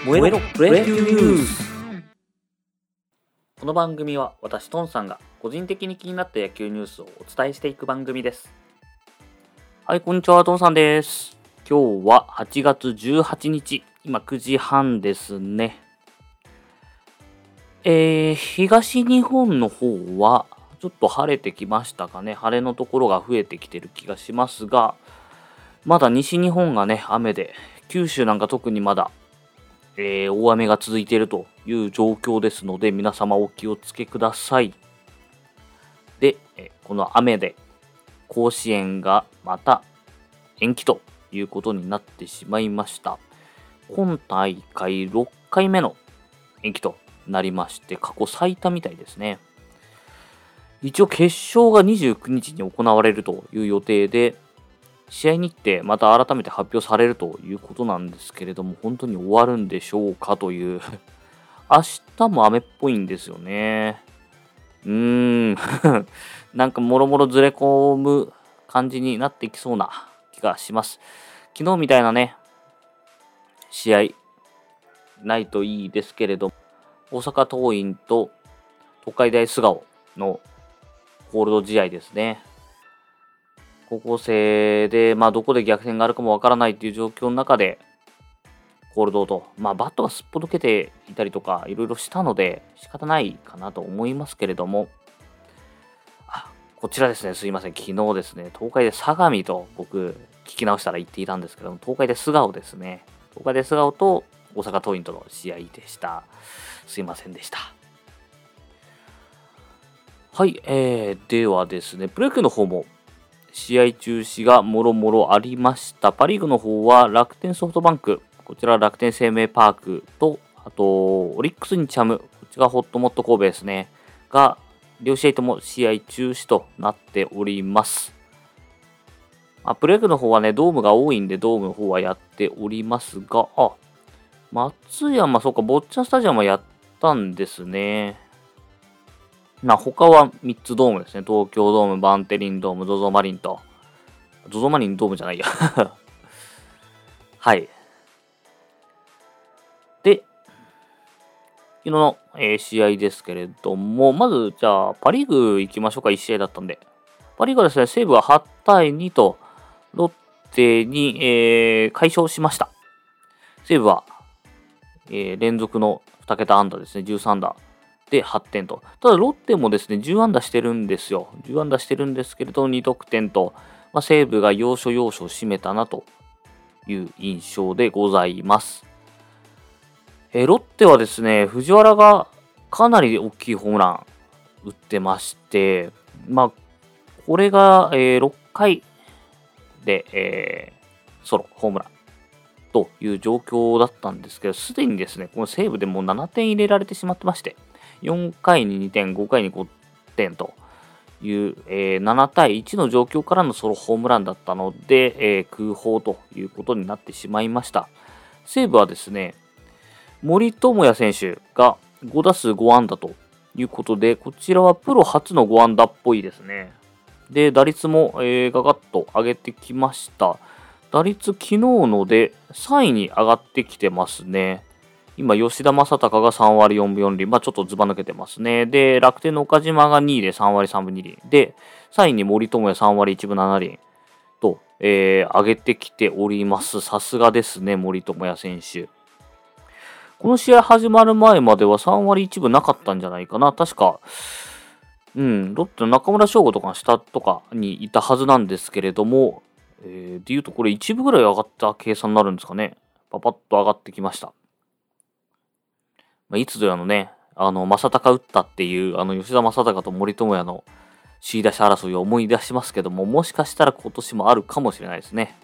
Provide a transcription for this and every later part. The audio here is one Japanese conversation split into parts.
燃えろプロ野球ニュース。この番組は私トンさんが個人的に気になった野球ニュースをお伝えしていく番組です。はい、こんにちは、トンさんです。今日は8月18日、今9時半ですね。東日本の方はちょっと晴れてきましたかね。晴れのところが増えてきてる気がしますが、まだ西日本がね、雨で、九州なんか特にまだ、大雨が続いているという状況ですので、皆様お気をつけください。で、この雨で甲子園がまた延期ということになってしまいました。今大会6回目の延期となりまして、過去最多みたいですね。一応決勝が29日に行われるという予定で、試合日程また改めて発表されるということなんですけれども、本当に終わるんでしょうかという明日も雨っぽいんですよね。なんかもろもろずれ込む感じになってきそうな気がします。昨日みたいなね、試合ないといいですけれども、大阪桐蔭と東海大菅生のコールド試合ですね。高校生で、どこで逆転があるかもわからないという状況の中で、コールドと、バットがすっぽ抜けていたりとか、いろいろしたので、仕方ないかなと思いますけれども、こちらですね、すいません、昨日ですね、東海で相模と僕、聞き直したら言っていたんですけども、東海で菅生ですね、東海で菅生と大阪桐蔭との試合でした。すいませんでした。はい、ではですね、プロ野球の方も、試合中止がもろもろありました。パ・リーグの方は楽天ソフトバンク、こちら楽天生命パークと、あとオリックス日ハム、こちらホットモット神戸ですね、が両試合とも試合中止となっております。プロ野球の方はね、ドームが多いんで、ドームの方はやっておりますが、松山、そうか、坊ちゃんスタジアムはやったんですね。他は3つドームですね。東京ドーム、バンテリンドーム、ZOZO マリンと。ZOZO マリンドームじゃないや。はい。で、昨日の、試合ですけれども、まず、じゃあ、パ・リーグ行きましょうか。1試合だったんで。パ・リーグはですね、西武は8対2と、ロッテに、快勝しました。西武は、連続の2桁安打ですね。13打。で8点と。ただロッテもですね、10安打してるんですよ。10安打してるんですけれど、2得点と、西武が要所要所を占めたなという印象でございます。ロッテはですね、藤原がかなり大きいホームラン打ってまして、これが、6回で、ソロ、ホームランという状況だったんですけど、すでにですね、この西武でもう7点入れられてしまってまして、4回に2点、5回に5点という、7対1の状況からのソロホームランだったので、空砲ということになってしまいました。西武はですね、森友哉選手が5打数5安打ということで、こちらはプロ初の5安打っぽいですね。で、打率も、ガガッと上げてきました。打率昨日ので3位に上がってきてますね。今、吉田正尚が3割4分4厘。ちょっとずば抜けてますね。で、楽天の岡島が2位で3割3分2厘。で、3位に森友哉3割1分7厘と、上げてきております。さすがですね、森友哉選手。この試合始まる前までは3割1分なかったんじゃないかな。確か、ロッテの中村奨吾とかの下とかにいたはずなんですけれども、でいうとこれ1分ぐらい上がった計算になるんですかね。パパッと上がってきました。いつぞやのね、正尚打ったっていう、吉田正尚と森友哉の首位打者争いを思い出しますけども、もしかしたら今年もあるかもしれないですね。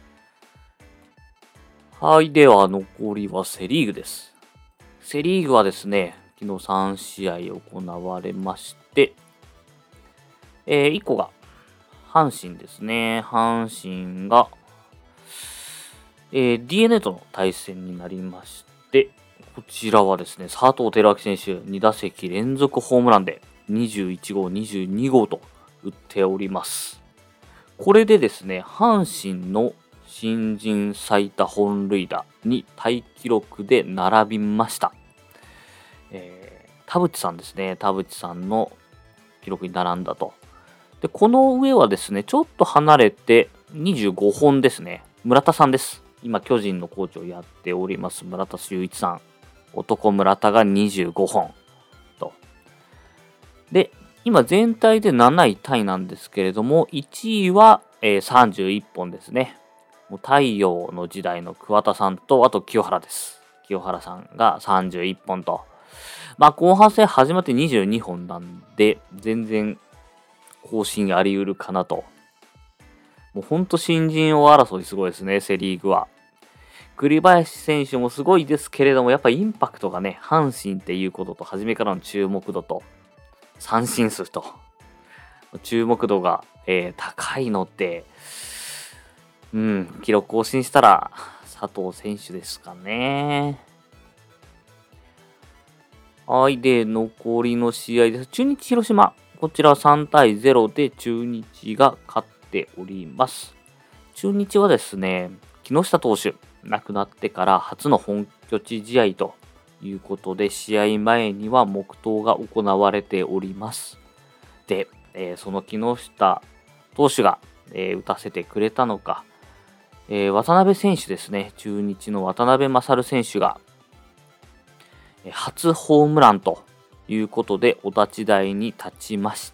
はい、では残りはセリーグです。セリーグはですね、昨日3試合行われまして、1個が阪神ですね。阪神が、DNA との対戦になりまして、こちらはですね、佐藤輝明選手、2打席連続ホームランで21号、22号と打っております。これでですね、阪神の新人最多本塁打にタイ記録で並びました。田淵さんですね。田淵さんの記録に並んだと。で、この上はですね、ちょっと離れて25本ですね。村田さんです。今、巨人のコーチをやっております村田修一さん。男村田が25本と。で、今全体で7位タイなんですけれども、1位は、31本ですね。もう太陽の時代の桑田さんと、あと清原です。清原さんが31本と。まあ、後半戦始まって22本なんで、全然更新あり得るかなと。もうほんと新人王争いすごいですね、セリーグは。栗林選手もすごいですけれども、やっぱインパクトがね、阪神っていうことと、初めからの注目度と、三振数と、注目度が、高いので、記録更新したら佐藤選手ですかね。はい。で、残りの試合です。中日広島。こちら3対0で中日が勝っております。中日はですね、木下投手、亡くなってから初の本拠地試合ということで、試合前には黙祷が行われております。で、その木下投手が、打たせてくれたのか、渡辺選手ですね、中日の渡辺勝選手が、初ホームランということでお立ち台に立ちました。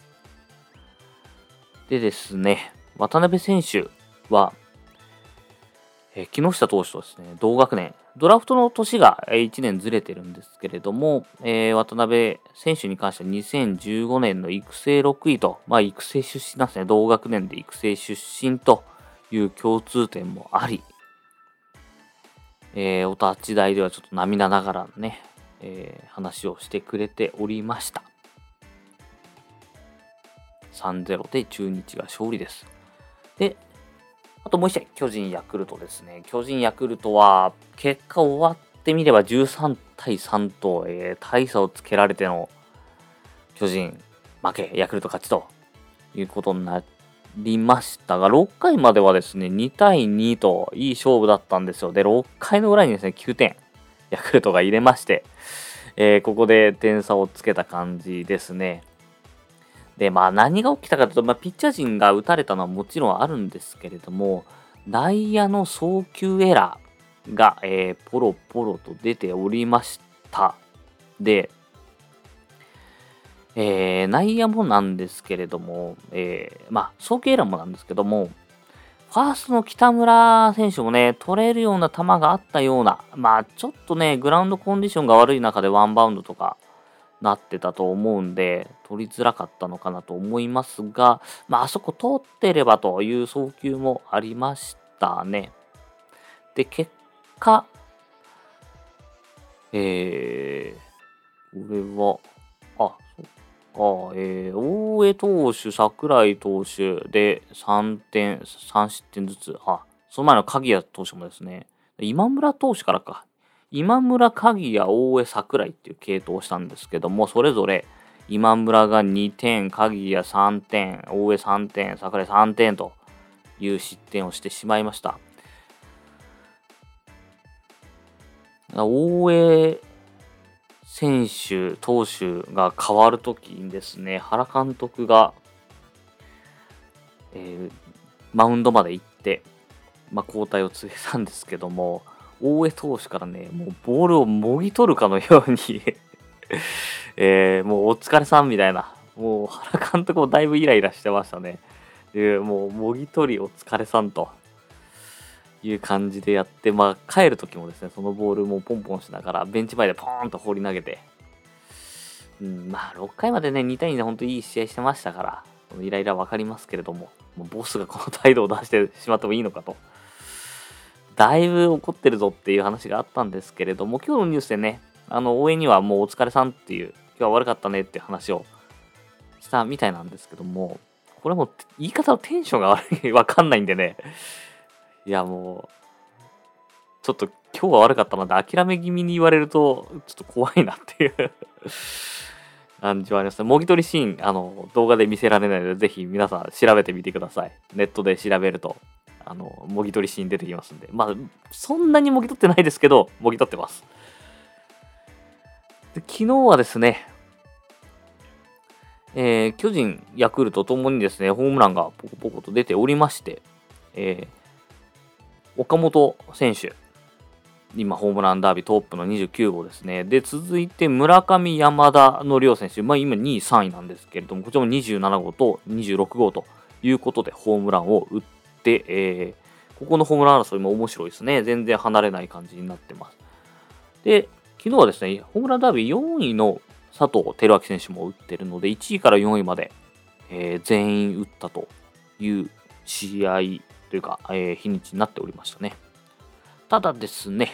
でですね、渡辺選手は、木下投手とですね、同学年、ドラフトの年が1年ずれてるんですけれども、渡辺選手に関しては2015年の育成6位と、育成出身なんですね、同学年で育成出身という共通点もあり、お立ち台ではちょっと涙ながらね、話をしてくれておりました。3-0 で中日が勝利です。で、あともう一試合、巨人ヤクルトですね。巨人ヤクルトは、結果終わってみれば13対3と、大差をつけられての巨人負け、ヤクルト勝ちということになりましたが、6回まではですね、2対2といい勝負だったんですよ。で、6回の裏にですね、9点、ヤクルトが入れまして、ここで点差をつけた感じですね。で、何が起きたかというと、ピッチャー陣が打たれたのはもちろんあるんですけれども、内野の送球エラーが、ポロポロと出ておりました。で、内野もなんですけれども、送球エラーもなんですけども、ファーストの北村選手もね、取れるような球があったような、ちょっとね、グラウンドコンディションが悪い中でワンバウンドとかなってたと思うんで、取りづらかったのかなと思いますが、あそこ通ってればという送球もありましたね。で、結果、これは、大江投手、櫻井投手で3点、3失点ずつ。その前の鍵谷投手もですね、今村投手からか。今村、鍵谷、大江、櫻井っていう系統をしたんですけども、それぞれ今村が2点、鍵谷3点、大江3点、櫻井3点という失点をしてしまいました。大江選手、投手が変わるときにですね、原監督が、マウンドまで行って、交代を告げたんですけども、大江投手からね、もうボールをもぎ取るかのようにもうお疲れさんみたいな、もう原監督もだいぶイライラしてましたね。で、もうもぎ取りお疲れさんという感じでやって、帰る時もですね、そのボールもポンポンしながら、ベンチ前でポーンと放り投げて、6回までね、2対2で本当にいい試合してましたから、イライラわかりますけれども、もうボスがこの態度を出してしまってもいいのかと。だいぶ怒ってるぞっていう話があったんですけれども、今日のニュースでね、応援にはもうお疲れさんっていう、今日は悪かったねっていう話をしたみたいなんですけども、これも言い方のテンションが悪い、わかんないんでね、いやもう、ちょっと今日は悪かったなって諦め気味に言われると、ちょっと怖いなっていう感じはありますね。もぎ取りシーン、動画で見せられないので、ぜひ皆さん調べてみてください。ネットで調べるともぎ取りシーン出てきますんで、まあ、そんなにもぎ取ってないですけど、もぎ取ってます。で、昨日はですね、巨人、ヤクルトともにですね、ホームランがポコポコと出ておりまして、岡本選手、今、ホームランダービートップの29号ですね。で、続いて村上、山田の両選手、今2位、3位なんですけれども、こちらも27号と26号ということで、ホームランを打って、ここのホームラン争いも面白いですね。全然離れない感じになってます。で、昨日はですね、ホームランダービー4位の佐藤輝明選手も打ってるので、1位から4位まで、全員打ったという試合というか、日にちになっておりましたね。ただですね、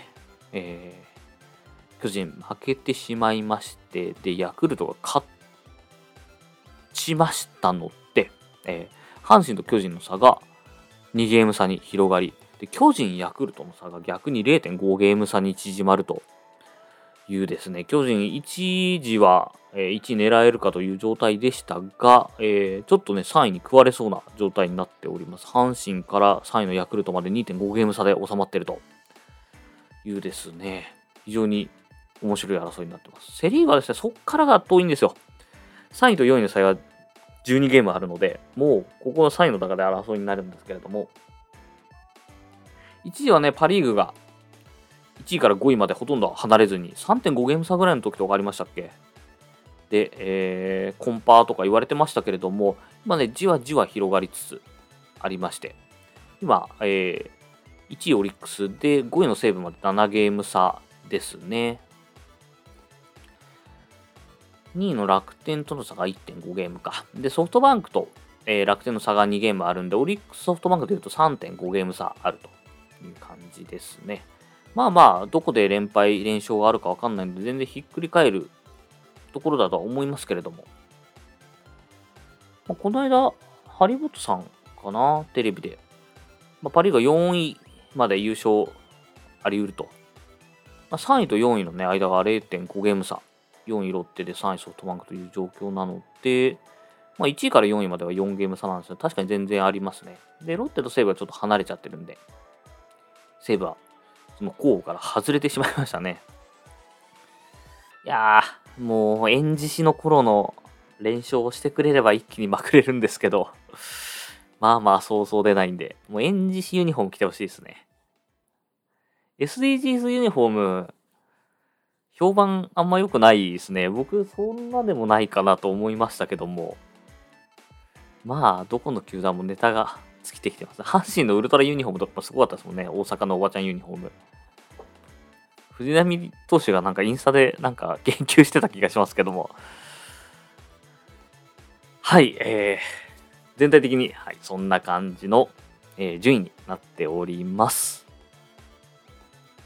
巨人負けてしまいまして、で、ヤクルトが勝ちましたので、阪神と巨人の差が2ゲーム差に広がり、で巨人、ヤクルトの差が逆に 0.5 ゲーム差に縮まるというですね、巨人一時は1位狙えるかという状態でしたが、ちょっとね、3位に食われそうな状態になっております。阪神から3位のヤクルトまで 2.5 ゲーム差で収まっているというですね、非常に面白い争いになってます。セリーグはですね、そっからが遠いんですよ。3位と4位の差が12ゲームあるので、もうここの3位の中で争いになるんですけれども、一時はね、パ・リーグが1位から5位までほとんど離れずに 3.5 ゲーム差ぐらいの時とかありましたっけ。で、コンパとか言われてましたけれども、今ね、じわじわ広がりつつありまして、今、1位オリックスで5位の西武まで7ゲーム差ですね。2位の楽天との差が 1.5 ゲームか。で、ソフトバンクと、楽天の差が2ゲームあるんで、オリックスソフトバンクでいうと 3.5 ゲーム差あるという感じですね。まあまあ、どこで連勝があるか分かんないので、全然ひっくり返るところだとは思いますけれども。この間、張本さんかな、テレビで。パ・リーグが4位まで優勝あり得ると。3位と4位の、ね、間が 0.5 ゲーム差。4位ロッテで3位ソフトバンクという状況なので、1位から4位までは4ゲーム差なんですよ。確かに全然ありますね。で、ロッテと西武はちょっと離れちゃってるんで、西武はその候補から外れてしまいましたね。いやー、もう、円獅子の頃の連勝をしてくれれば一気にまくれるんですけど、まあまあ、そうそう出ないんで、もう円獅子ユニフォーム着てほしいですね。SDGs ユニフォーム、評判あんま良くないですね。僕、そんなでもないかなと思いましたけども、まあ、どこの球団もネタが尽きてきてます。阪神のウルトラユニフォームとかもすごかったですもんね。大阪のおばちゃんユニフォーム。藤浪投手がなんかインスタでなんか言及してた気がしますけども。はい、全体的に、はい、そんな感じの、順位になっております。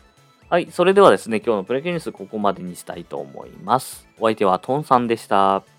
はい、それではですね、今日のプレキュニュースここまでにしたいと思います。お相手はトンさんでした。